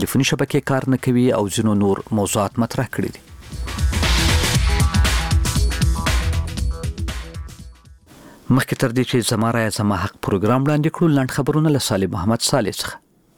تلیفوني شبکې کار نه کوي او ځینو نور موضوعات مطرح کړي دي. مخکې تر دې چې زما رایه زما حق پروګرام وړاندې کړو، لنډ خبرونه له صالح محمد صالح څخه.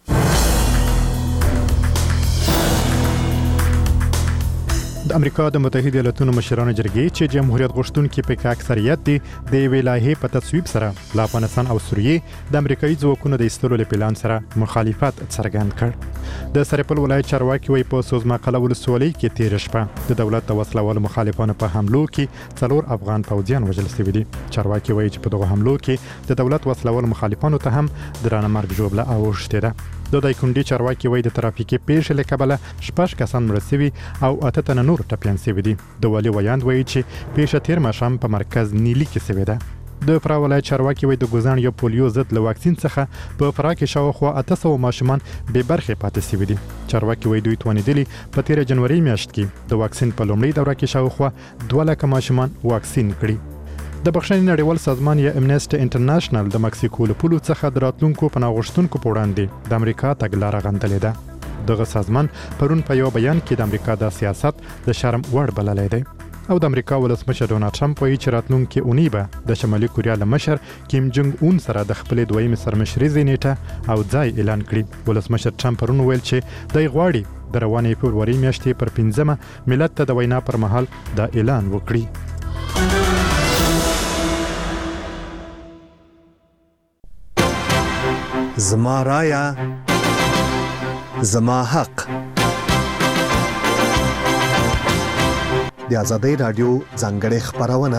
د امریکا د متحده ایالاتونو مشرانو جرګې چې جمهوریت غوښتونکي په اکثریت دي د یوې لایحې په تصویب سره له افغانستان او سوریې د امریکایي ځواکونو د ایستلو له پلان سره مخالفت څرګند کړ. د سرپل ولایت چارواکي وایي په سوزما قلعه ولسوالۍ کې تېره شپه د دولت د وسلوالو مخالفانو په حملو کې 4 افغان پوځیان وژل شوي دي. چارواکي وایي چې په دغه حملو کې د دولت وسلوالو مخالفانو ته هم درانه مرګ ژوبله اوښتې ده. د دایکنډي چارواکي وایي د ترافیکي پیښې له کبله 6 کسان مړه شوي او 8 تنه نور ټپیان شوي دي. د والي ویاند وایي چې پیښه تېر ماښام په مرکز نیلي کې شوې ده. د فراه ولایت چارواکي وایي د ګوزان یا پولیو ضد له واکسین څخه په فراه کې شاوخوا 800 ماشومان بې برخې پاتې شوي دي. چارواکي وایي دوی توانېدلي په 13 جنوري میاشت کې د واکسین په لومړۍ دوره کې شاوخوا 2 لکه ماشومان واکسین کړي. د بخښنې نړیوال سازمان یا امنیسټي انټرنیشنل د مکسیکو له پولو څخه د راتلونکو پناه غوښتونکو په وړاندې د امریکا تګلاره غندلې ده. دغه سازمان پرون په یو بیان کې د امریکا د سیاست د شرم وړ بللی دی او د امریکا ولسمشر ډونالد ټرمپ وایي چې راتلونکي اونۍ به د شمالي کوریا له مشر کیم جونګ اون سره د خپلې دویمې سرمشریزې نیټه او ځای اعلان کړي. ولسمشر ټرمپ پرون ویل چې دی غواړي د روانې فبروري میاشتې پر 15 ملت ته د وینا پر مهال دا اعلان وکړي. زما رایه زما حق. د آزادۍ رادیو ځانګړې خبرونه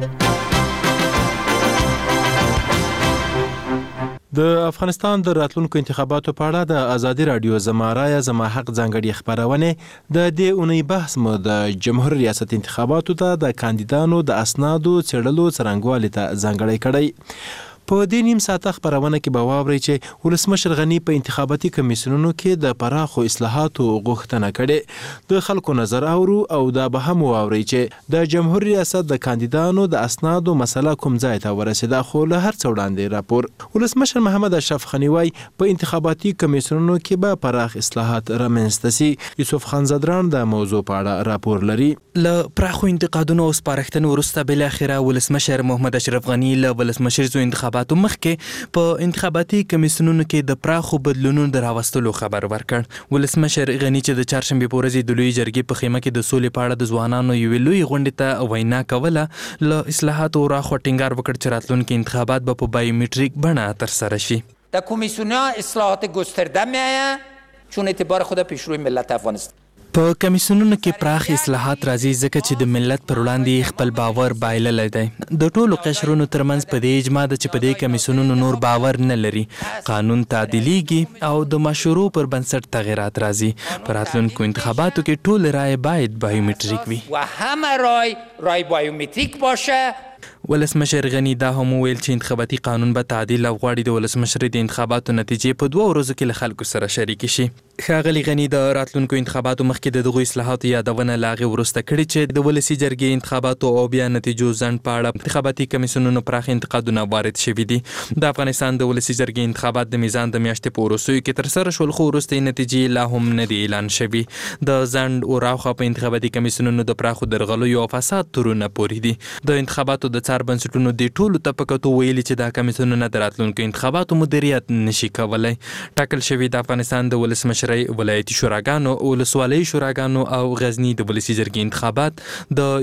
د افغانستان د راتلونکو انتخاباتو په اړه د آزادۍ رادیو زما رایه زما حق ځانګړې خبرونه د دې اونۍ بحث مو د جمهوریت ریاست انتخاباتو ته د کاندیدانو د اسنادو څېړلو څرنګوالي ته ځانګړی کړی. په دې نیم ساعته خبرونه کې به واورئ چې ولسمشر غني په انتخاباتي کمیسیونونو کې د پراخو اصلاحاتو غوښتنه کړې. د خلکو نظر اورو او دا به هم واورئ چې د جمهوریت ریاست د کاندیدانو د اسنادو مسله کوم ځای ته ورسېده. خو له هر څه وړاندې راپور ولسمشر محمد اشرف غني وایي په انتخاباتي کمیسیونونو کې به پراخ اصلاحات رامنځته سي. یوسف خان زدران د موضوع په اړه راپور لري. له پراخو انتقادونو او سپارښتنو وروسته بالاخره ولسمشر محمد اشرف غني له ولسمشریزو انتخاباتو مخکې په انتخاباتي کمیسیونونو کې د پراخو بدلونونو د راوستلو خبر ورکړ. ولسمشر غني چې د چهارشنبې په ورځ د لوی جرګې په خیمه کې د سولې په اړه د ځوانانو یوې لوی غونډې ته وینا کوله له اصلاحاتو راخوا ټینګار وکړ چې راتلونکي انتخابات به په بایومتریک بڼه ترسره شي. در کمیسیون‌ها اصلاحات گسترده می‌آید چون اعتبار خود پیشروی ملت افغانستان. په کمیسیونونو کې پراخ اصلاحات راځي ځکه چې د ملت پر وړاندې خپل باور بایللی دی. د ټولو قشرونو ترمنځ په دې اجماع ده چې په دې کمیسیونونو نور باور نه لري. قانون تعدیلیږي او د مشورو پر بنسټ تغیرات راځي. په راتلونکو انتخاباتو کې ټول رای باید بایومتریک وي و همه رای بایومتریک باشه. ولسمشر غني دا هم ویل چې انتخاباتي قانون به تعدیل او غواړي د ولسمشر د انتخاباتو نتیجې په 2 ورځو کې له خلکو سره شریک شي. ښاغلي غني د راتلونکو انتخاباتو مخکې د دغو اصلاحاتو یادونه لا هغې وروسته کړې چې د ولسي جرګې انتخاباتو او بیا نتیجو ځنډ په اړه انتخاباتي کمیسیونونو پراخ انتقادونه وارد شوي دي. د افغانستان د ولسي جرګې انتخابات د میزان د میاشتې په وروستیو کې ترسره شول خو وروستۍ نتیجې لا هم نه دي اعلان شوي. د ځنډ او راوخوا په انتخاباتي کمیسیونونو د پراخو درغلیو او فساد تورونه پورې دي. د انتخاباتو د څار بنسټونو د ټولو طبقاتو ویلي چې دا کمیسیونونه د راتلونکو انتخاباتو مدیریت نشي کولی. ټاکل شوي د افغانستان د ولسمشرۍ ولایتي شوراګانو، ولسوالۍ شوراګانو او غزني د ولسي جرګې انتخابات د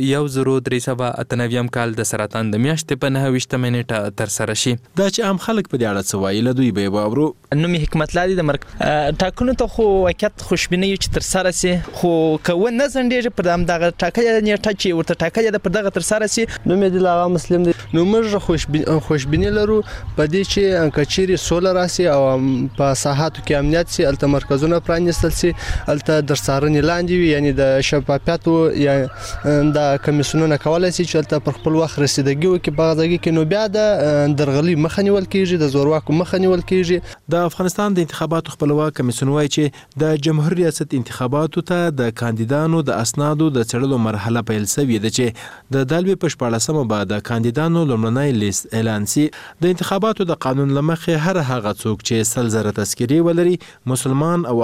1398 کال د سرطان د میاشتې په 29 نیټه ترسره شي. دا چې عام خلک په دې اړه څه وایي له دوی به یې واورو. نومي حکمت الله د مرګ ټاکنو ته خو واقعیت خوشبیني چې ترسره سي خو که نه ځنډېږي پر دغه ټاکلې نیټه چې ورته ټاکلې ده پر دغه ترسره سي. نوم یې دلغه مسلم دی. نو موږ خوشبیني لرو په دې چې کچېرې سوله راسي او په ساحاتو کې امنیت سي، الته مرکزونه پرانیستل سي، الته در څارنې لاندې وي، یعنی د شفافیت یا د کمیسیونونو کولای سي چې الته پر خپل وخت رسیدګي وکړي په غږی کې. نو بیا د درغلي مخه نیول کیږي، د زورواکو مخه نیول کیږي. د افغانستان د انتخاباتو خپلواک کمیسیون وایي چې د جمهوریت ریاست انتخاباتو ته د کاندیدانو د اسنادو د څېړلو مرحله پیل شوې ده چې د دالوي په 14مه به د کاندیدانو لومړنی لیست اعلان سي. د انتخاباتو د قانون له مخې هر هغه څوک چې 100,000 تذکرې ولري مسلمان او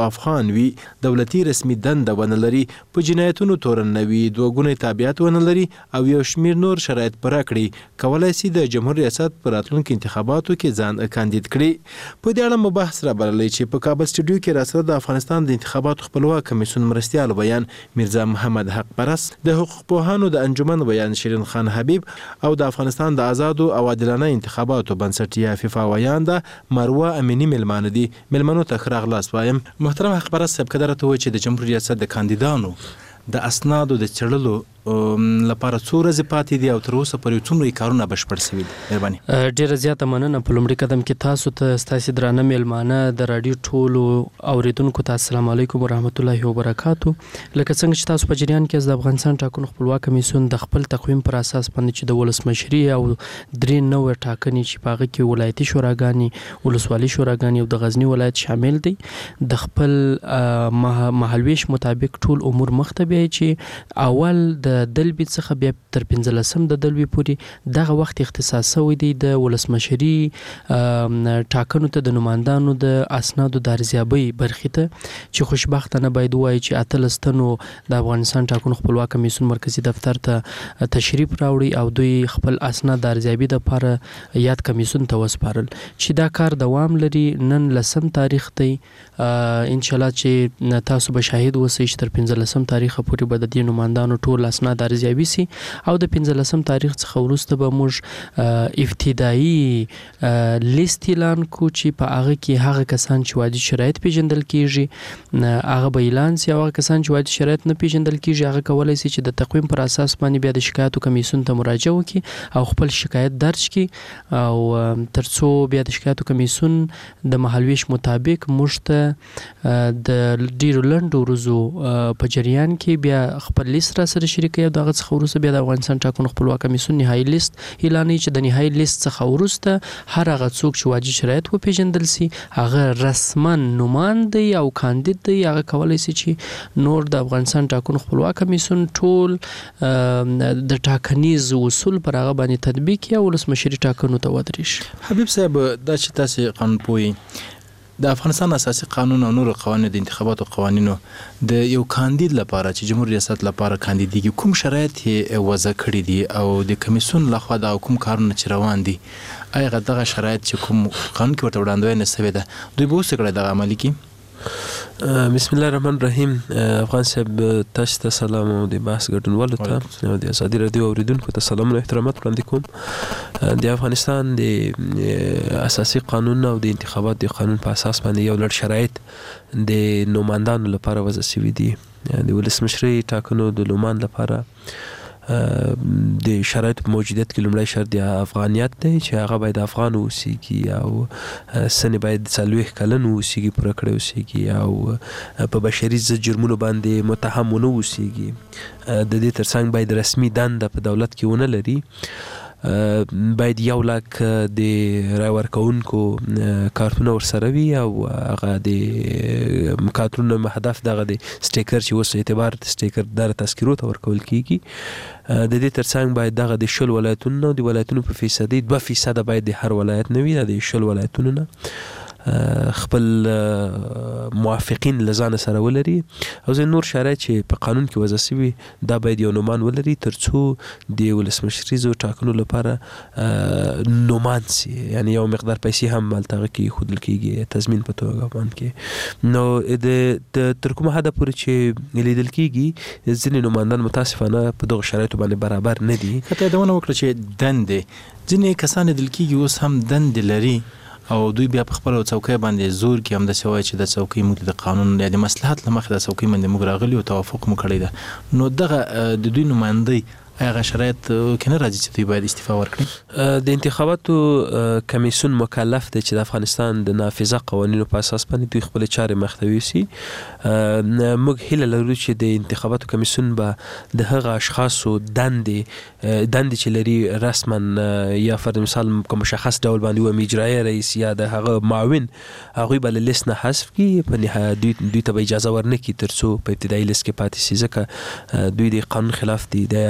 افغان وي، دولتي رسمي دنده ونه لري، په جنایتونو تورن نه وي، دوه ګونی تابعیت ونه لري او یو شمیر نور شرایط پوره کړي، کولای شي د جمهور ریاست په راتلونکو انتخاباتو کې ځان کاندید کړي. په دې اړه مو بحث را بللی چې په کابل سټوډیو کې راسره د افغانستان د انتخاباتو خپلواک کمیسیون مرستیال بیان میرزا محمد حق پرست، د حقوق پوهانو د انجمن بیان شیرین خان حبیب او د افغانستان د آزادو او عادلانه انتخاباتو بنسټ یا فیفا ویان د مروه امینی ملمانه دي. ملمنو ته ښه راغلاست وایم. محترم حق پرست صاحب، که درته ووایي چې د جمهور ریاست د کاندیدانو د اسنادو د څېړلو لپاره څو ورځې پاتې دي او تر اوسه پورې څومره کارونه بشپړ شوي دي؟ مهرباني. ډېره زیاته مننه. په لومړي قدم کې تاسو ته ستاسې درانه میلمانه د راډیو ټولو اوریدونکو ته السلام علیکم ورحمت الله وبرکاتو. لکه څنګه چې تاسو په جریان کې د افغانستان ټاکنو خپلواک کمیسیون د خپل تقویم پر اساس باندې چې د ولسمشري او درې نوې ټاکنې چې په هغه کې ولایتي شوراګانې، ولسوالي شوراګانې او د غزني ولایت شامل دي، د خپل مهالویش مطابق ټول امور مخته بیایي چې اول د دلبي څخه بیا تر 15 د دلبي پورې دغه وخت اختصاص شوی دی د ولسمشري ټاکنو ته د نمایندانو د اسنادو د ارزیابۍ برخې ته، چې خوشبختانه باید ووایي چې 18 تنو د افغانستان ټاکنو خپلواک کمیسیون مرکزي دفتر ته تشریف راوړي او دوی خپل اسناد د ارزیابۍ لپاره یاد کمیسیون ته وسپارل، چې دا کار دوام لري. نن 10 تاریخ دی، ان شاء الله چې تاسو به شاهد اوسئ چې تر 15 تاریخ پورې به د دې نمایندانو ټول اسناد ارزیابي سي او د 15 تاریخ څخه وروسته به موږ ابتدایي لیست اعلان کو چې په هغه کې هغه کسان چې واجب شرایط پیژندل کیږي هغه به اعلان سي، او هغه کسان چې واجب شرایط نه پیژندل کیږي هغه کولای شي چې د تقویم پر اساس باندې بیا د شکایتو کمیسیون ته مراجعه وکړي او خپل شکایت درج کړي، او ترڅو بیا د شکایتو کمیسیون د مهالویش مطابق موږ ته د ډیرو لنډو ورځو په جریان کې بیا خپل لیست را سره شریک او دغه څخه وروسته بیا د افغانستان ټاکنو خپلواک کمیسیون نهایي لیست اعلانوي، چې د نهایي لیست څخه وروسته هر هغه څوک چې واجب شرایط وپیژندل سي هغه رسما نماینده او کاندید دی، هغه کولی شي چې نور د افغانستان ټاکنو خپلواک کمیسیون ټول د ټاکنیز اصول پر هغه باندې تطبیق کړي او ولسمشري ټاکنو ته ودرېږي. حبیب صاحب، دا چې تاسې قانون پوهی د افغانستان اساسي قانون او نور قوانین د انتخاباتو قوانینو د یو کاندید لپاره چې جمهور ریاست لپاره کاندیدیږي کوم شرایط یې وضع کړي دي او د کمیسیون لخوا د کوم کارونه چې روان دي هغه دغه شرایط چې کوم قانون کې ورته وړاندوینه شوې ده دوی به اوس کړی دغه عملي کړي؟ بسم الله الرحمن الرحیم. افغان صاحب تاسو ته سلام او د بحث ګډونوالو ته او د ازادي رادیو اوریدونکو ته سلام او احترامات وړاندې کوم. د افغانستان د اساسي قانون او د انتخابات د قانون په اساس باندې یو لړ شرایط د نمایندانو لپاره وضع شوي دي. د ولسمشري ټاکنو د نمایند لپاره د شرایط په موجودیت کې لومړی شرط د افغانیت دی چې هغه باید افغان اوسیږي او سن باید 40 کلن اوسیږي، پوره کړی اوسیږي او په بشري ضد جرمونو باندې متهم ونه اوسیږي. د دې ترڅنګ باید رسمي دنده په دولت کې ونه لري، باید 1 لک د رای ورکوونکو کارتونه ورسره وي او هغه د کارتونو هدف دغه د سټیکر چې اوس اعتبار د سټیکر در تذکرو ته ورکول کیږي. د دې ترڅنګ باید دغه د 10 ولایتونو د ولایتونو په فیصدي 2% باید د هر ولایت نه وي، د 10 ولایتونو نه خپل موافقین لزان سره ولري او زه نور شرایط چې په قانون کې وضع شوي دا باید یو نومان ولري ترڅو د ولسمشریزو ټاکنو لپاره نومان سي، یعنی یو مقدار پیسې هم ملتغه کې خودل کېږي تضمین په توګه باندې. نو د تر کومه حد پورې چې لیدل کېږي ځینې نمایندان متاسفانه په دغه شرایطو باندې برابر نه دي. کته دا ونه وکړه چې دندې ځینې کسان لیدل کېږي اوس هم دندې لري او دوی بیا په خپل څوکۍ باندې زور کې هم د سوای چې د څوکۍ موږ د قانون یا د مصلحت لمخې د څوکۍ باندې موږ راغلي او توافق مو کړی ده. نو دغه د دوی نمایندګي هغه شرایط کنه راځي چې دوی باید استعفا ورکړي؟ د انتخاباتو کمیسیون مکلف دی چې د افغانستان د نافذه قوانینو په اساس باندې دوی خپل چارې مخته یوسي. موږ هیله لرو چې د انتخاباتو کمیسیون به د هغه اشخاصو دندې چې لري رسما یا فرض مثال کوم مشخص ډول باندې و اجرایي رئیس یا د هغه معاون هغه به له لیست نه حذف کړي، په نهایت دوی ته به اجازه ورنکړي ترڅو په ابتدایي لیست کې پاتې شي، ځکه دوی د قانون خلاف دي. د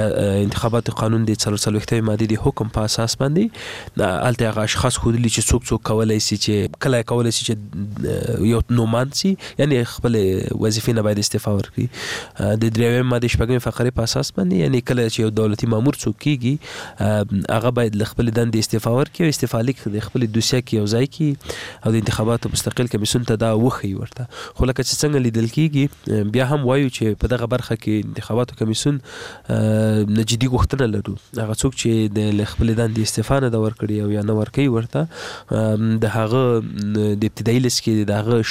انتخاباتو قانون د 44 ماده د حکم په اساس باندې الته هغه اشخاص خودلی چې څوک کولای شي چې کله کولای شي چې یو نومان سي یعنی خپل وظیفې نه باید استعفا ورکړي د 3 ماده 8 فقره په اساس باندې یعنی کله چې یو دولتي مامور څوک کیږي هغه باید خپل دندې استعفا ورکړي او استعفا لیک د خپل دوسیه کې یو ځای کې او د انتخاباتو مستقل کمیسیون ته دا وخی ورته خو لکه چې څنګه لیدل کیږي بیا هم وایو چې په دغه برخه کې انتخاباتو کمیسیون جدي غوښتنه لرو هغه څوک چې د خپل دندې استعفا نه ورکړي او یا نه ورکړي ورته د هغه د ابتدایي لیست کې د هغه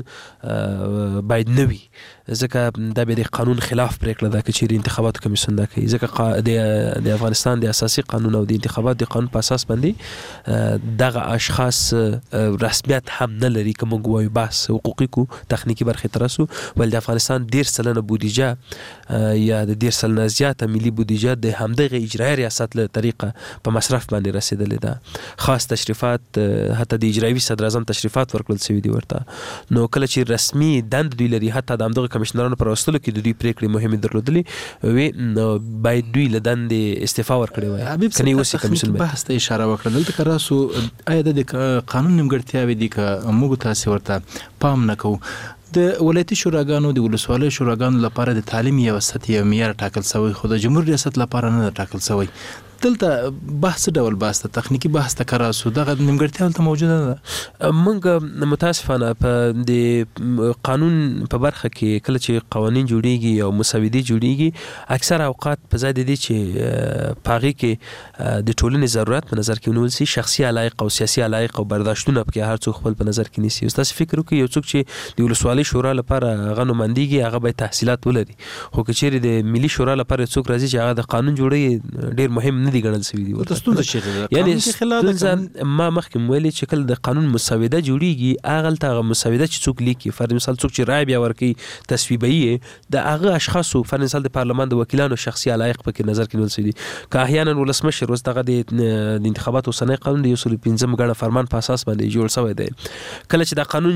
شتون باید نه وي ځکه دا به د قانون خلاف پریکړه ده چې انتخاباتو کمیسیون دا کوي ځکه د افغانستان د اساسي قانون او د انتخاباتو د قانون په اساس باندې دغه اشخاص رسمیت هم نه لري کوم غوي بحث حقوقي کو تخنیکی برخه ترسو ول د افغانستان 10% بودیجه یا د 10% زیاته ملي بودیجه د همدغه اجرایي ریاست له طریقه په مصرف باندې رسیدلې ده خاص تشریفات حتی د اجرایي صدر اعظم تشریفات ورکړل شوی دي ورته نو کله چې رسمي دند دوی لري حتی د همدغه کمشنرانو پر وسلو کې د دوی پریکړې مهمه درلودلې وي باید دوی له دند استعفا ورکړي وای کني وسی کمیسیون بحث ته اشاره وکړه دلته کراسو آیا د قانون نیمګړتیاوې دي که موږ تاسو ورته پام نکوو د ولایتي شوراګانو د ولسوالۍ شوراګانو لپاره د تعلیم یو سطحي معیار ټاکل شوی خو د جمهور ریاست لپاره نه ټاکل شوی دلته بحث ډول بحث ته تخنیکی بحث ته کراسو دغه نیمګړتیا دلته موجوده ده موږ متاسفانه په د قانون په برخه کې کله چې قوانین جوړیږي او مسودې جوړیږي اکثر اوقات په ځای د دې چې پاغي کې د ټولنې ضرورت په نظر کې ونیول شي شخصي علایق او سیاسي علایق او برداشتونه په هر څوک خپل په نظر کې نیسي تاسو فکر وکړئ یو څوک چې د ولسوالۍ شورا لپاره غنومندګي هغه به تحصیلات ولري خو کچېری د ملي شورا لپاره څوک راځي چې هغه د قانون جوړي ډیر مهم نه دي ګڼل شوی دي ورته یعنی ما مخکې ویلي چې کله د قانون مسوده جوړیږي هغه ته مسوده چې څوک لیکي فرض مثال څوک چې رائے بیا ورکي تصویبي د هغه اشخاصو فرض مثال د پارلمان د وکیلانو شخصي علایق په نظر کې نیول شوی دي که احیانا ولسمشر اوس دغه د انتخاباتو سنې قانون د 115 غړ فرمان په اساس باندې جوړ شوی دی کله چې د قانون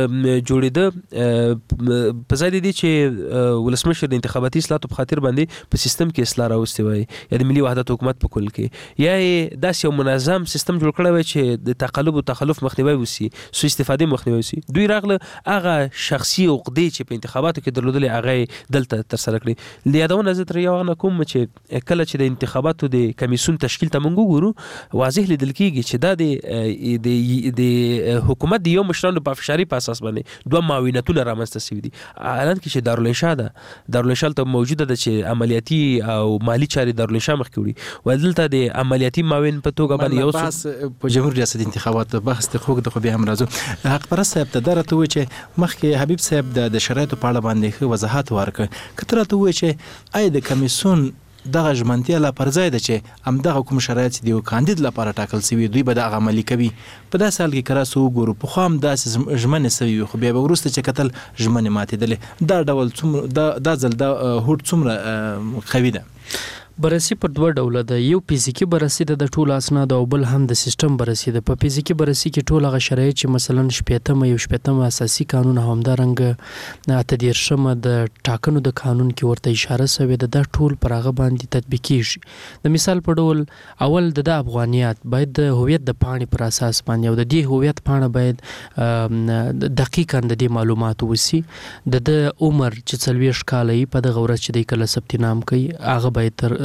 جوړیده په ځای دی چې ولسمشر د انتخاباتي اصلاحاتو په خاطر باندې په سیستم کې اصلاح راوستي وي یا د ملي وحدت حکومت په کل کې یا داس یو منظم سیستم جوړ کړی وي چې د تقلب او تخلف مخنیوي وسی سو استفاده مخنیوي وسی دوی راغله هغه شخصي عقدې چې په انتخاباتو کې درلودلې هغه دلته تر سره کړی لیدونه زه تر یو نه کوم چې کله چې د انتخاباتو د کمیسیون تشکیل ته مونږ ګورو واضح لیدل کیږي چې دا د حکومت د یو مشرانو په افشاری په اساس باندې دوه معاونتونه رامنځته شوي دي الان کې چې دارالانشا ده دارالانشا ته موجوده ده چې عملیاتي او مالی چارې دارالانشا مخ کړي ودلته د عملیاتي معاون په توګه باندې یو بحث په جمهور ریاست انتخابات بحث ته خوګ د خو به هم راځو حق پرست صاحب ته درته و چې مخکې حبیب صاحب د شرایطو په اړه باندې وضاحت ورکړ کتره ته و چې آی د کمیسیون دغه ژمنتیا لا پر ځای ده چې هم دغه کوم شرایط دی او کاندید لپاره ټاکل شوی دوی به د عملی کوي په داسې حال کې کراسو ګورو په خام داسې ژمنه سوي خو بیا ورسته چې قتل ژمنه ماتېدلې دا ډول څومره دا ځل دا هوټ څومره خوي ده بررسي پر دوه ډوله ده یو فزیکی بررسي د ټولو اسناد او بل هم د سیستم بررسي ده په فزیکی بررسي کې ټول هغه شرایط چې مثلا شپږم اساسي قانون همدارنګ اتدیرشمه د ټاکنو د قانون کې ورته اشاره شوې ده د ټول پر هغه باندې تطبیق کیږي د مثال په ډول اول د افغانیت باید د هویت د پاڼې پر اساس باندې او د دې هویت پاڼه باید دقیقاً د دې معلومات وسی د عمر چې 40 کال په دغه ورځ چې د کله ثبت نام کوي هغه باید تر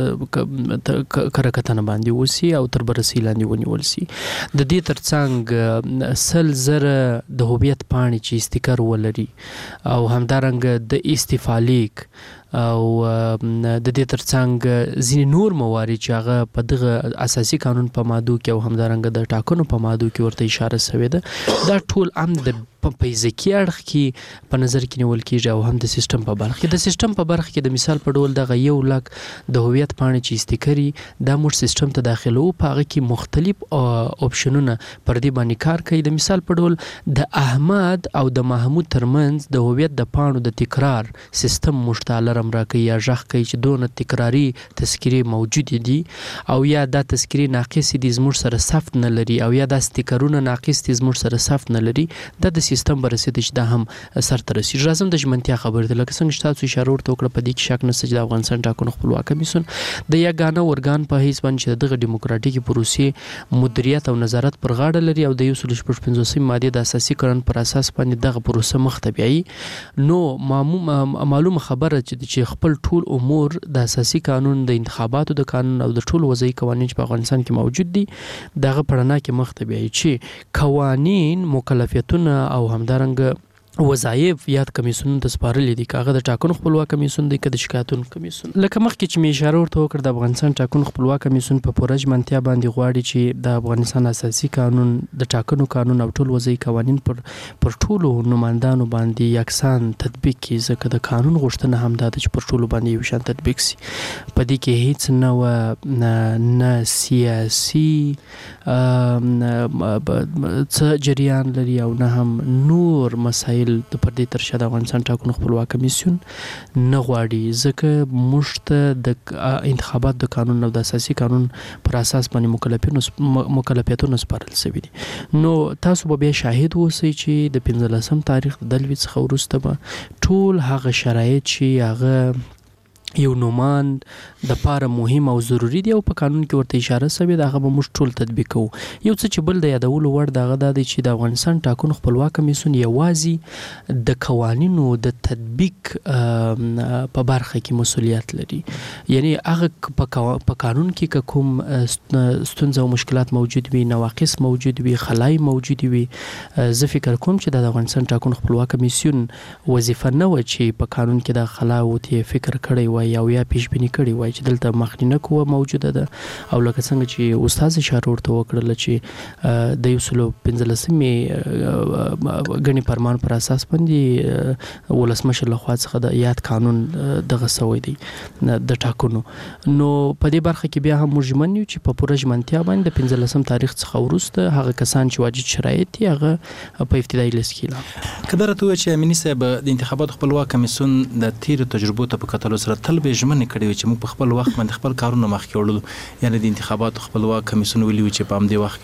کرکتنه باندې وسی او تر بررسي لاندې ونیول شي د دې ترڅنګ سل زره د هویت پاڼې چې استیکر ولري او همدارنګ د استفالیک او د دې ترڅنګ ځینې نور موارد چې هغه په دغه اساسي قانون په ماده کې او همدارنګ د ټاکنو په ماده کې ورته اشاره شوې ده دا ټول هم د په فزیکی اړخ کې په نظر کې نیول کېږي او هم د سیستم په برخه کې د سیستم په برخه کې د مثال په ډول دغه یو لک د هویت پاڼې چې استیکري دا موږ سیستم ته داخلو په هغه کې مختلف اپشنونه پر دې باندې کار کوي د مثال په ډول د احمد او د محمود ترمنځ د هویت د پاڼو د تکرار سیستم مشتعل هم راکوي یا ژغ کوي چې دونه تکراري تذکرې موجود دي او یا دا تذکرې ناقص دي زموږ سره ثبت نه لري او یا دا سټیکرونه ناقص دي زموږ سره ثبت نه لري دا د سیستم برسېدي چې دا هم سرته رسیږي. راځم د ژمنتیا خبرې ته، لکه څنګه چې تاسو اشاره ورته وکړه په دې کې شک نشته چې د افغانستان ټاکنو خپلواک کمیسیون د یګانه ورګان په حیث باندې چې دغه ډیموکراتیکي پروسې مدیریت او نظارت پر غاړه لري او د 155 ماده د اساسي قانون پر اساس باندې دغه پروسه مخ ته بیایي. نو معلومه خبره چې خپل ټول امور د اساسي قانون د انتخاباتو د قانون او د ټول وضعي قوانین چې په افغانستان کې موجود دي دغه پړنا کې مخ ته بیایي چې قوانین مکلفیتونه او همدارنګه وظایف یاد کمیسیون ته سپارلي دي، کاغه د ټاکنو خپلواک کمیسیون دی که د شکایتونو کمیسیون. لکه مخکې چې مې اشاره ورته وکړه د افغانستان ټاکنو خپلواک کمیسیون په پوره ژمنتیا باندې غواړي چې د افغانستان اساسي قانون د ټاکنو قانون او ټول وضعي قوانین پر ټولو نمایندانو باندې یکسان تطبیق کړي، ځکه د قانون غوښتنه هم دا ده چې پر ټولو باندې یو شان تطبیق سي. په دې کې هیڅ نه سیاسي څه جریان لري او نه هم نور مسایل د پردې تر شا د افغانستان ټاکنو خپلواک کمیسیون نه غواړي، ځکه موږ ته د انتخابات د قانون او د اساسي قانون پر اساس باندې مکلفیتونه سپارل شوي دي. نو تاسو به بیا شاهد اوسئ چې د 15 تاریخ د دلوي څخه وروسته به ټول هغه شرایط چې هغه یو نوماند د پاره مهم او ضروری دی او په قانون کې ورته اشاره شوې ده هغه به موږ ټول تطبیق کوو. یو څه چې بل د یادولو وړ دغه دا دی چې د افغانستان ټاکنو خپلواک کمیسیون یوازې د قوانینو د تطبیق په برخه کې مسؤلیت لري، یعنی هغه په قانون کې کوم ستونزې او مشکلات موجود وي، نواقص موجود وي، خلای موجود وي، زه فکر کوم چې د افغانستان ټاکنو خپلواک کمیسیون وظیفه نه و چې په قانون کې د خلا او ته فکر کړی وای او یا پیش بینی کړی وای چې دلته مخنیه قوه موجوده ده او لکه څنګه چې استاد اشاره ورته وکړل چې د 115 غني فرمان پر اساس باندې ولسمشر لخوا څخه د یاد قانون دغه سوی دی د ټاکنو. نو په دې برخه کې بیا هم مجمن یو چې په پوره ژمنتیا باندې د 15 تاریخ څخه وروسته هغه کسان چې واجب شرایط دي هغه په ابتدایي لیست کې اعلان کړه. ته چې امینی صاحب د انتخابات خپلواک کمیسیون د تیر تجربو ته په کتلو سره تل به ژمنه کړې چې موږ په خپل وخت باندې خپل کارونه مخکې وړو، یعنی د انتخاباتو خپلواک کمیسیون ویلي چې په همدې وخت کې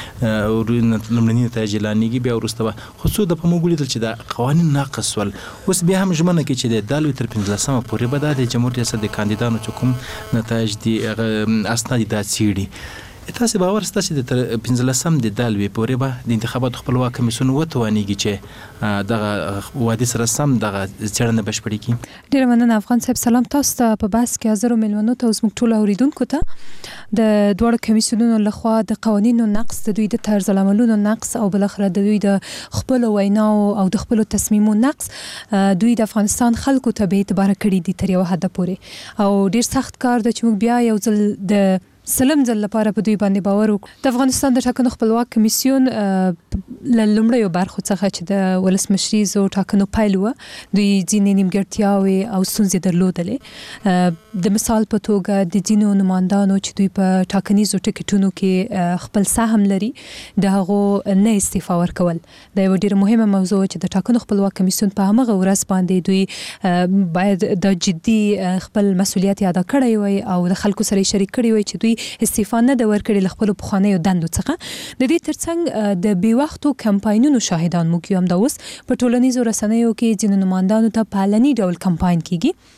به لومړني نتایج اعلانېږي بیا وروسته به خصوصا د په موږ لیدل چې د قوانین ناقص ول. اوس بیا هم ژمنه کوي چې د دالوي تر 15 پورې به د جمهوریت ریاست د کاندیدانو چې کوم نتایج دي اسناد دا څیړي. تاسو باور ستاسو د 15 د دالوي پورې به د انتخابات خپلواک کمیسیون وتوانیږي چې دغه وادي سره سم دغه څېړنه بشپړي کړي؟ ډېر مننه افغان صاحب. سلام تاسو ته په بحث کې حاضر مېلمنو ته اوس موږ ټول اوریدونکو ته د دوه کمیسیونونو لخوا د قوانینو نقض، د دوی د طرز العملونو نقض او بل اخر د دوی د خپل ویناو او د خپل تصمیمونو نقض دوی د افغانستان خلکو ته به اعتبار کړی دي تر یو حد پورې او ډېر سخت کار د چې موږ بیا یو ځل د سلام ځل لپاره په دوی باندې باور وکړو. د افغانستان د ټاکنو خپلواک کمیسیون له لومړیو برخو څخه چې د ولسمشریزو ټاکنو پیل و دوی ځینې نیمګړتیاوې او ستونزې درلودلې. د مثال په توګه د ځینو نمایندانو چې دوی په ټاکنیزو ټکټونو کې خپل سهم لري د هغو نه استعفا ورکول دا یو ډېره مهمه موضوع چې د ټاکنو خپلواک کمیسیون په همغه ورځ باندې دوی باید د جدي خپل مسؤلیت ادا کړی وي او د خلکو سره شریک کړی وي چې دوی استعفا نه د ورکړي له خپل پخوانیو دندو څخه. د دې ترڅنګ د بې وختو کمپاینونو شاهدان موږ یو هم دا اوس په ټولنیزو رسنیو کې ځینو نمایندانو ته په علني ډول کمپاین کیږي.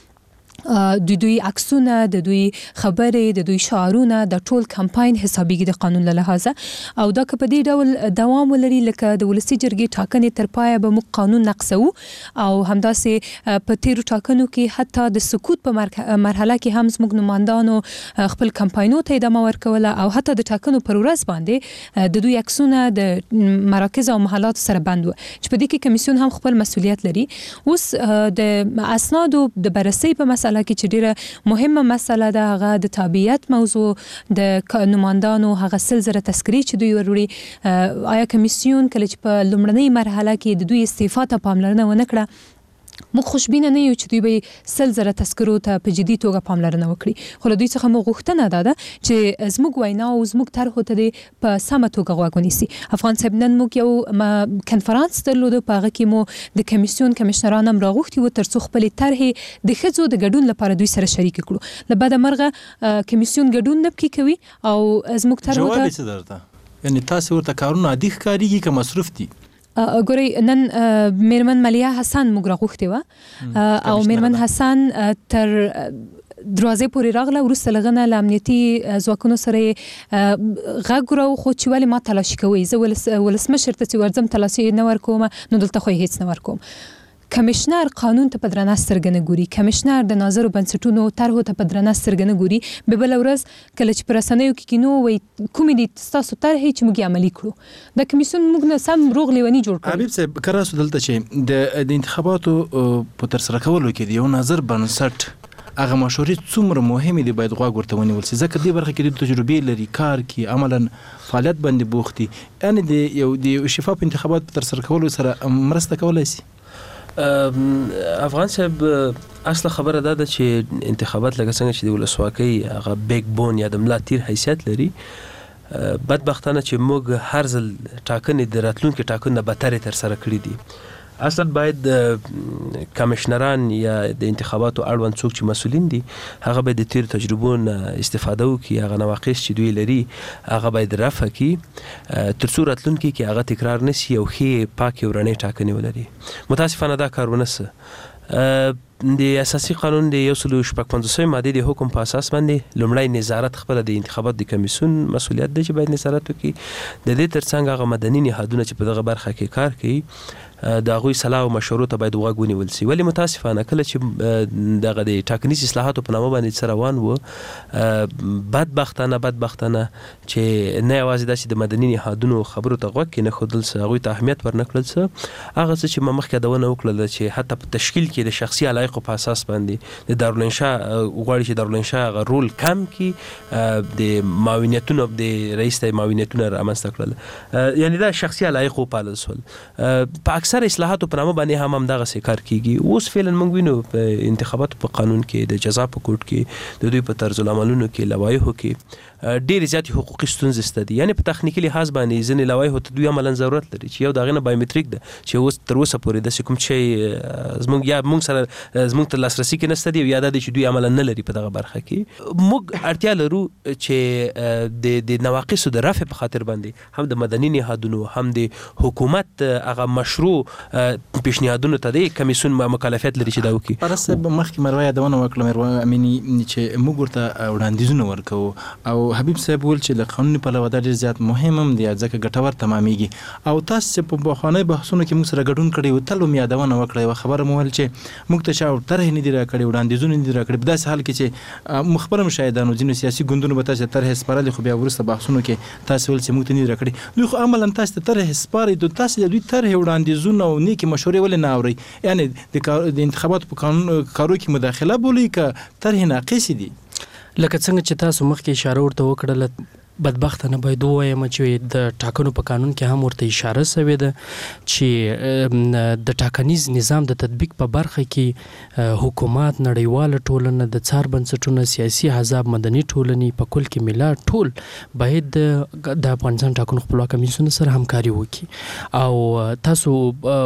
د دوی عکسونه، د دوی خبرې، د دوی شعارونه د ټول کمپاین حسابيږي د قانون له لحاظه او دا که په دې ډول دوام ولري لکه د ولسي جرګې ټاکنې تر پایه به موږ قانون نقضو او همداسې په تیرو ټاکنو کې حتی د سقوط په مرحله کې هم زموږ نمایندانو خپل کمپاینونو ته ادامه ورکوله او حتی د ټاکنو پر ورځ باندې د دوی عکسونه د مراکز او محلات سره بند و چې په دې کې کمیسیون هم خپل مسؤلیت لري. اوس د اسنادو د بررسي په مسله کې چې ډیره مهمه مسله ده هغه د تابعیت موضوع د نمایندانو هغه 100,000 تذکرې چې دوی وروړي. آیا کمیسیون کله چې په لومړنۍ مرحله کې د دوی استعفا ته پاملرنه ونه کړه موږ خوشبینه نه یو چې دوی به 100,000 تذکرو ته په جدي توګه پاملرنه وکړي، خو له دوی څخه موږ غوښتنه ده چې زموږ وینا او زموږ طرحو ته په سمه توګه غوږ ونیسي. افغان صاحب نن موږ یو کنفرانس درلود، په هغه کې مو د کمیسیون کمشنران هم راغوښتي وو ترڅو خپلې طرحې د ښځو د ګډون لپاره دوی سره شریک کړو. له بده مرغه کمیسیون ګډون نه پکې کوي او زموږ طرحو ته جواب څه درته، یعنی تاسو ورته کارونه عادي ښکارېږي که مصروف دي؟ ګورئ نن میرمن ملیه حسن موږ راغوښتې وه او میرمن حسن تر دروازې پورې راغله، وروسته له هغه نه له امنیتي ځواکونو سره غږ راو خو چې ولې ما تلاشي کوئ، زه ولسمشر ته چې ورځم تلاشي نه ورکوم، نو دلته خو هیڅ نه ورکوم. کمشنر قانون ته په درنه سترګه نه ګوري، کمشنر د ناظرو بنسټونو طرحو ته په درنه سترګه نه ګوري. به بله ورځ کله چې په رسنیو کې کینو وایي کومې دي ستاسو طرحې چې موږ یې عملي کړو. دا کمیسیون موږ نه سم روغ لیوني جوړ کړو. حبیب صاحب که راسو دلته چې د انتخاباتو په ترسره کولو کې د یو ناظر بنسټ هغه مشورې څومره مهمې دي باید غوږ ورته ونیول شي، ځکه دې برخه کې د تجربې لري، کار کې عملا فعالیت باندې بوخت دي، یعنې د یو شفاف انتخابات په ترسره کولو سره مرسته کولی شي. افغان صاحب اصله خبره ده چې انتخابات لکه څنګه چې د ولسواکۍ هغه بیک بون یا د ملا تیر حیثیت لري، بدبختانه چې موږ هر ځل ټاکنې د راتلونکي ټاکنو بدترې ترسره کړي دي. اصلا باید کمشنران یا د انتخاباتو اړوند څوک چې مسؤلین دي هغه باید د تیر تجربو نه استفاده وکړي، هغه نواقص چې دوی لري هغه باید رفع کړي ترڅو راتلونکي کې هغه تکرار نشي او ښې پاکې او رڼې ټاکنې ولري. متاسفانه دا کار ونه سه. د اساسي قانون د 156 ماده د حکم په اساس باندې لومړی نظارت خپل د انتخابات د کمیسیون مسؤلیت دی چې باید نظارت وکړي. د دې ترڅنګ هغه مدني نهادونه چې په دغه برخه کې کار کوي د هغوی صلاح او مشورو ته باید غوږ ونیول شي. ولې متاسفانه کله چې دغه د ټاکنیز اصلاحاتو په نامه باندې څه روان و، بدبختانه چې نه یوازې دا چې د مدني نهادونو خبرو ته غوږ کې نه ښودل څه، هغوی ته اهمیت ور نه کړل څه، هغه څه چې ما مخکې یادونه وکړله چې حتی په تشکیل کې د شخصي علایقو په اساس باندې د دارالانشا غواړي چې دارالانشا هغه رول کم کړي، د معاونیتونو د رئیس ته معاونیتونه رامنځته کړل، یعنی دا شخصي علایق وپالل شول. په اکثر اصلاحاتو په نامه باندې هم همدغسې کار کیږي. اوس فعلا موږ وینو په انتخاباتو په قانون کې، د جزا په کوډ کې، د دوی په طرز العملونو کې، لوایحو کې ډېرې زیاتې حقوقي ستونزې شته دي. یعنې په تخنیکي لحاظ باندې ځینې لوایحو ته دوی عملا ضرورت لري چې یو د هغې نه بایومټریک ده چې اوس تر اوسه پورې داسې کوم شی زموږ یا موږ سره زموږ تر لاسرسي کې نشته دي، یا دا دی چې دوی عملا نه لري په دغه برخه کې. موږ اړتیا لرو چې د نواقصو د رفع په خاطر باندې هم د مدني نهادونو هم د حکومت هغه مشروع پیشنهادونو ته د کمیسیون مکلفیت لري چې دا وکړي. پرس مخکې مروه یادونه وکړه مروه امینی چې موږ ورته وړاندیزونه ورکوو او حبیب صاحب ویل چې د قانوني پلوه دا ډېر زیات مهم هم دی ځکه ګټور تمامیږي. او تاسو چې په پخوانیو بحثونو کې موږ سره ګډون کړی و تل مو یادونه وکړه، یوه خبره مو ویل چې موږ ته چا طرحې نه دي راکړې، وړاندیزونه نه دي راکړې، په داسې حال کې چې خپله مشاهدانو ځینو سیاسي ګوندونو به تاسو ته طرحې سپارلې، خو بیا وروسته بحثونو کې تاسو ویل چې موږ ته نه دي راکړې. دوی خو عملا تاسو ته طرحې سپاري، تاسو د دوی طرحې وړاندیزونه او نیکې مشورې ولې نه اورئ؟ یعنې د انتخاباتو په کارو کې مداخله بولئ که طرحې ناقصې دي؟ لکه څنګه چې تاسو مخکې اشاره ورته وکړله، بدبختانه باید ووایم چې د ټاکنو په قانون کې هم ورته اشاره شوې ده چې د ټاکنیز نظام د تطبیق په برخه کې حکومت، نړیواله ټولنه، د څار بنسټونه، سیاسي احزاب، مدني ټولنې، په کل کې ملت ټول باید د افغانستان ټاکنو خپلواک کمیسیون سره همکاري وکړي. او تاسو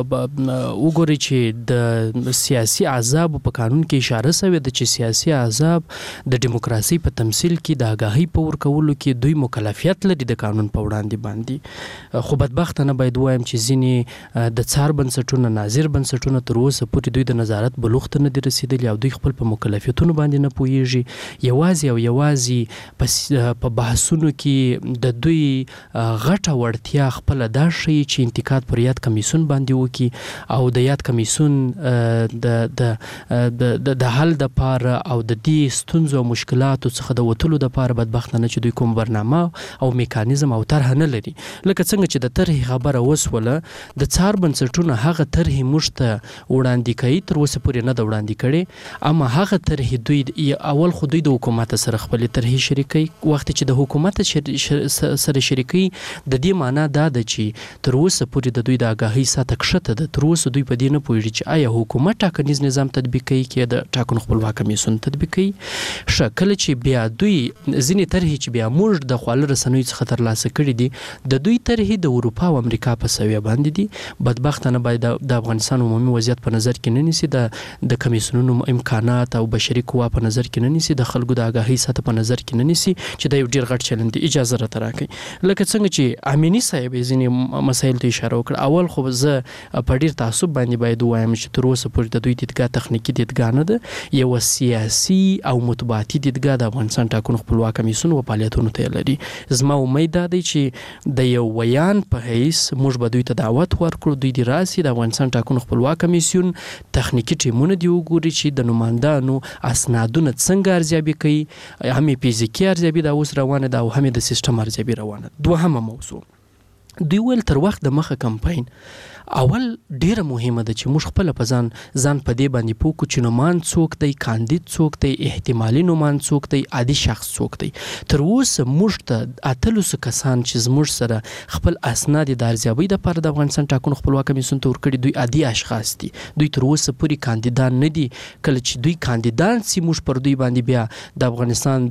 وګورئ چې د سیاسي احزابو په قانون کې اشاره شوې ده چې سیاسي احزاب د دیموکراسي په تمثیل کې د آګاهۍ په ورکولو کې دوی مکلفیت لري د قانون په وړاندې باندې. خو بدبختانه باید وایم چې ځینې د څار بنسټونه، ناظر بنسټونه تر اوسه پورې دوی د نظارت بلوغ ته نه دي رسېدلي او دوی خپل په مکلفیتونو باندې نه پوهېږي. یوازې په بحثونو کې د دوی غټه وړتیا خپله دا ښیي چې انتقاد پر یاد کمیسیون باندې وکړي او د یاد کمیسیون د حل دپاره او د دې ستونزو او مشکلاتو څخه د وتلو دپاره بدبختانه چې دوی کوم برنامه برنامه او میکانیزم او طرح نه لري. لکه څنګه چې د طرحې خبره وسوله د څار بنسټونه هغه طرحې موږ ته وړاندې کوي، تر اوسه پورې نه ده وړاندې کړې، اما هغه طرحې دوی اول خو دوی د حکومت سره خپلې طرحې شریکوي. وخت چې د حکومت سره شریکوي د دې معنا دا ده چې تر اوسه پورې د دوی د آګاهۍ سطح کښته ده. تر اوسه دوی په دې نه پوهېږي چې آیا حکومت ټاکنیز نظام تطبیق کوي که د ټاکنو خپلواک کمیسیون تطبیق کوي. ښه کله چې بیا دوی ځینې طرحې چې بیا موږ د خواله رسنیو څخه ترلاسه کړي دي د دوی طرحې د اروپا او امریکا په سویه باندې دي. بدبختانه باید د افغانستان عمومي وضعیت په نظر کې نه نیسي، د کمیسیونونو امکانات او بشري قوا په نظر کې نه نیسي، د خلکو د آګاهۍ سطح په نظر کې نه نیسي چې دا یو ډېر غټ چلند دی. اجازه راته راکړئ لکه څنګه چې امینی صاحب ځینې مسایل ته اشاره وکړه. اول خو زه په ډېر تعصب باندې باید ووایم چې تر اوسه پورې د دوی دیدګاه تخنیکي دیدګاه نه ده، یوه سیاسي او مطبوعاتي دیدګاه د افغانستان ټاکنو خپلواک کمیسیون و فعالیتونو ته لري. زما امید دا دی چې د یو ویان په حیث موږ به دوی ته دعوت ورکړو، دوی دې راسي د افغانستان ټاکنو خپلواک کمیسیون تخنیکي ټیمونه دې وګوري چې د نمایندانو اسنادونه څنګه ارزیابي کوي، هم یې فزیکي ارزیابي دا اوس روانه ده او هم یې د سیستم ارزیابي روانه ده. دوهمه موضوع دوی ویل تر وخت د مخه کمپاین اول ډیره مهمه ده چې موږ خپل په ځان په دې باندې پوه کړو چې نومان څوک دی، کاندید څوک دی، احتمالي نومان څوک دی، عادي شخص څوک دی. تر اوسه موږ ته 800 کسان چې زموږ سره خپل اسناد د ارزیابۍ دپاره د افغانستان ټاکنو خپلواک کمیسیون ته ورکړي، دوی عادي اشخاص دي، دوی تر اوسه پورې کاندیدان نه دي. کله چې دوی کاندیدان سي موږ پر دوی باندې بیا د افغانستان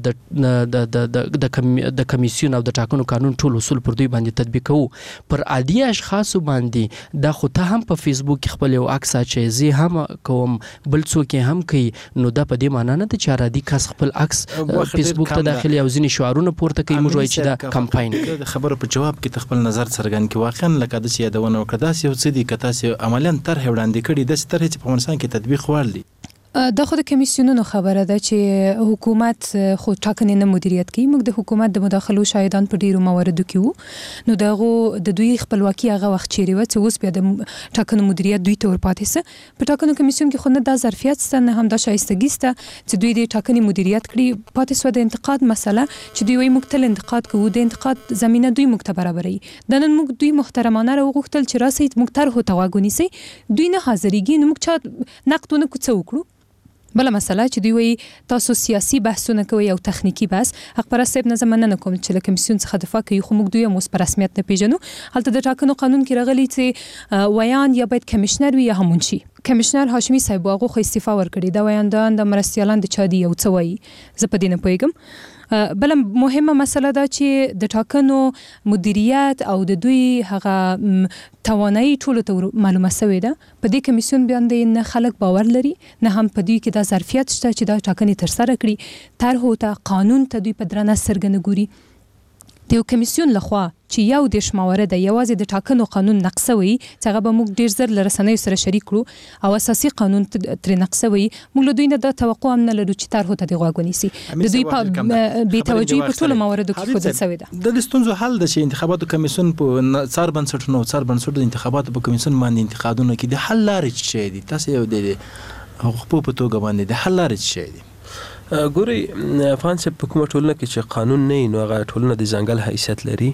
د کمیسیون او د ټاکنو قانون ټول اصول پر دوی باندې تطبیق کوو. پر عادي اشخاصو باندې دا خو ته هم په فیسبوک کې خپل یو عکس اچوي، زه هم کوم، بل څوک یې هم کوي، نو دا په دې معنا نه ده چې ارادي کس خپل عکس فیسبوک ته داخلي او ځینې شعارونه پورته کوي. موږ وایو چې دا کمپاین د خبرو په جواب کې خپل نظر څرګند کړي. واقعا لکه داسې یادونه وکړه داسې یو څه دي که تاسې عملاً طرحې وړاندې کړي داسې طرحې چې په افغانستان کې تطبیق وړ دي. دا خو د کمیسیونونو خبره ده چې حکومت خو ټاکنې نه مدیریت کوي. موږ د حکومت د مداخلو شاهدان په ډیرو مواردو کې وو، نو دغه د دوی خپلواکي هغه وخت چیرې وه چې اوس بیا د ټاکنو مدیریت دوی ته ورپاتې څه. په ټاکنو کمیسیون کې خو نه دا ظرفیت شته نه هم دا شایستګي شته چې دوی د ټاکنې مدیریت کړي. پاتې سوه د انتقاد مسله چې دوی وایي موږ تل انتقاد کوو، د انتقاد زمینه دوی موږ ته برابروي. دا نن موږ دوی محترمانه راوغوښتل چې راسئ موږ طرحو ته غوږ ونیسئ، دوی نه حاضرېږي، نو موږ چا نقد ونه کړو څه وکړو. بله مسله چې دوی وایي تاسو سیاسي بحثونه کوئ او تخنیکي بحث. حقپرست صاحب نه زه مننه کوم چې له کمیسیون څخه دفاع کوي، خو موږ دوی هم اوس په رسمیت نه پیژنو. هلته د ټاکنو قانون کې راغلی چې ویان یا باید کمیشنر وي یا هم منشي. کمیشنر هاشمي صاحب هغه خو استعفا ورکړې، دا ویاندان د مرستیالان د چا دي او څه وایي زه په دې نه پوهېږم. بله مهمه مسله ده چې د ټاکنو مدیریت او د دوی هغه توانایي ټولو ته معلومه سوې ده. په دې کمیسیون باندې نه خلک باور لري، نه هم په دوی کې دا ظرفیت شته چې دا ټاکنې ترسره کړي. طرحو ته قانون ته دوی په درنه سترګه نه ګوري. د یو کمیسیون لخوا چې یو دېرش مورده یوازې د ټاکنو قانون نقصه وي چې هغه به موږ ډېر زر له رسنیو سره شریک کړو او اساسي قانون ترې نقصه وي، موږ له دوی نه دا توقع هم نه لرو چې طرحو ته دې غوږ ونیسي. د دوی په بېتوجهي په ټولو موردو کې ښودل سوې ده. د دې ستونزو حل د چې انتخاباتو کمیسیون په څار بنسټونو او څار بنسټونو د انتخاباتو په کمیسیون باندې انتقادونه کوي، د حل لارې څه شی دي؟ تاسو یو د حقوقو په توګه باندې د حل لارې څه شی دي؟ ګورئ افغان صاحب په کومه ټولنه کې چې قانون نه وي نو هغه ټولنه د ځانګړی حیثیت لري.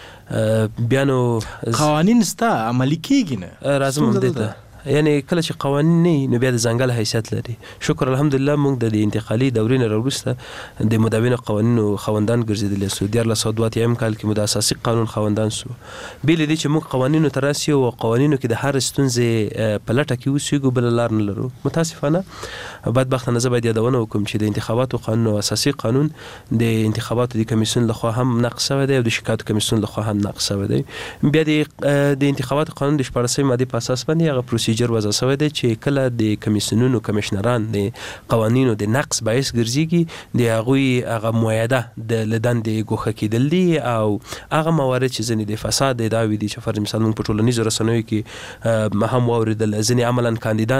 بیا نو قوانین ستا عملي کېږي نه، راځم همدې ته. یعنی کله چې قوانین نه وي نو بیا د ځانګړی حیثیت لري. شکر الحمدلله موږ د انتقالي دورې نه راوروسته د مدونو قوانینو خاوندان ګرځېدلي سو. 1972 کال کې موږ د اساسي قانون خاوندان سو. بې له دې چې موږ قوانینو ته راسي او قوانینو کې د هر ستونزې په لټه کې اوسېږو، بله لار نه لرو. متاسفانه بدبختانه زه باید یادونه وکړم چې د انتخاباتو قانون او اساسي قانون د انتخاباتو د کمیسیون لخوا هم نقض شوی دی او د شکایاتو کمیسیون لخوا هم نقض شوی دی. بیا د انتخاباتو قانون د 14 ماده په اساس باندې هغه پروسیجر وضع شوی دی چې کله د کمیسیونونو کمیشنران د قوانینو د نقض باعث ګرځېږي د هغوی هغه معاهده د دندې ګوښه کېدل دي او هغه موارد چې ځینې د فساد ادعاوې دي چې فرض مثال موږ په ټولنیزو رسنیو کې هم واورېدل، ځینې عملاً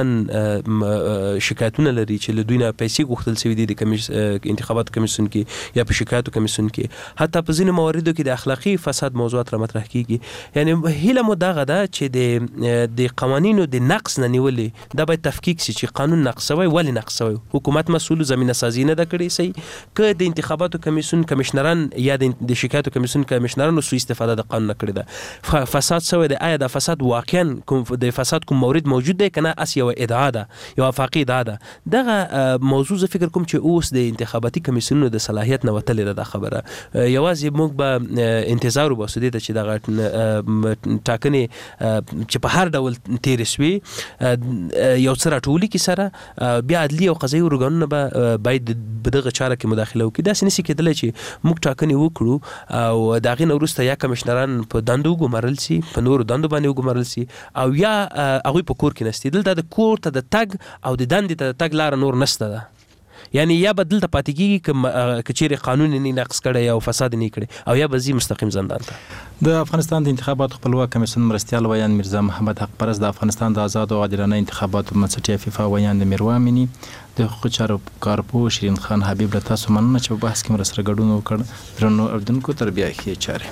کاندیدان شکایتونه لري چې له دوی نه پیسې غوښتل شوي دي د انتخاباتو کمیسیون کې یا په شکایاتو کمیسیون کې. حتی په ځینو مواردو کې د اخلاقي فساد موضوعات را مطرح کېږي. یعنې هیله مو دغه ده چې د قوانینو د د نقص نه نیولې دا باید تفکیک شي چې قانون نقص شوی ولې نقص شوی. حکومت مسؤل زمینه سازي نه ده کړې سي که د انتخاباتو کمیسیون کمشنران یا د شکایتو کمیسیون کمشنرانو سوء استفاده د قانون نه کړې ده. فساد شوی دی، آیا د فساد واقعا د فساد کوم مورد موجود دی کنه اس یو ادعا ده یو افاقي ادعا ده. دغه موضوع زه فکر کوم چې اوس د انتخاباتي کمیسیونونو د صلاحیت نه وتلې ده خبره. یوازې موږ به انتظار وباسو دې ته چې دغه ټاکنې چې په هر ډول تیرې شوي یو څه راټولي کې سره بیا عدلي او قضایي ارګانونه به باید په دغه چاره کې مداخله وکړي. داسې نشي کېدلی چې موږ ټاکنې وکړو او د هغې نه وروسته یا کمشنران په دندو وګمارل سي، په نورو دندو باندې وګمارل سي او یا هغوی په کور کې نستي. دلته د کور ته د تګ او د دندې ته د تګ لاره نور نشته ده. یعنی یا به دلته پاتې کېږي که چیرې قانون نه نقض کړی او فساد نه کړی او یا به ځي مستقیم زندان ته. د افغانستان د انتخاباتو خپلواک کمیسیون مرستیال ویان میرزا محمد حق پرست، د افغانستان د آزاد او عادلانه انتخاباتو بنسټ فیفا ویان د میروا امینی، د حقوقي چارو کارپوه شیرین خان حبیب له تاسو مننه چې په بحث کې مرسته ګډون وکړ. درنو اردوونکو تر بیا ښې چارې.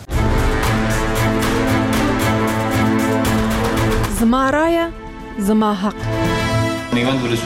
زما رایه زما حق.